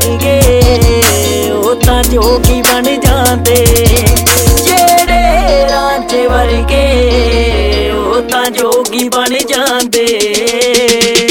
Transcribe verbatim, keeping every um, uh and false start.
ਵਰਗੇ ਉਹ ਤਾਂ ਜੋਗੀ ਬਣ ਜਾਂਦੇ, ਜਿਹੜੇ ਰਾਂਝੇ ਵਰਗੇ ਉਹ ਤਾਂ ਜੋਗੀ ਬਣ ਜਾਂਦੇ।